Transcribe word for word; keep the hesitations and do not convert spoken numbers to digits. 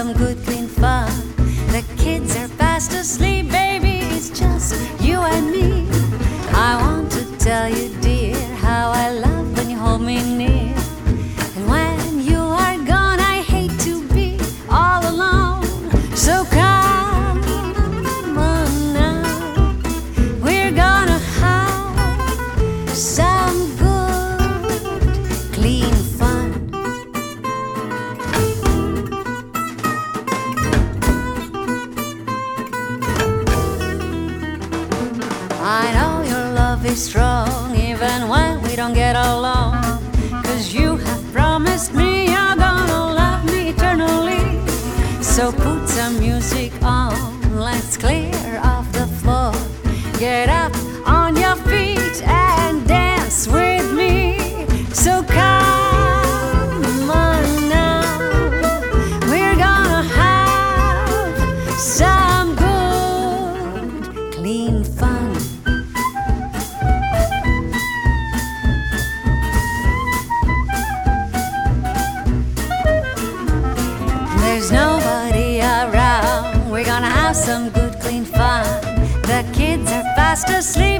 some good clean fun. The kids are fast asleep, baby, it's just you and me. I want to tell you, dear, how I love when you hold me near. And when you are gone, I hate to be all alone. So come on now, we're gonna have some good clean fun. I know your love is strong, even when we don't get along. 'Cause you have promised me you're gonna love me eternally. So put some music on, let's clear off the floor. Get up on your feet and dance with me. So come on now, we're gonna have some good clean fun. There's nobody around, we're gonna have some good clean fun. The kids are fast asleep.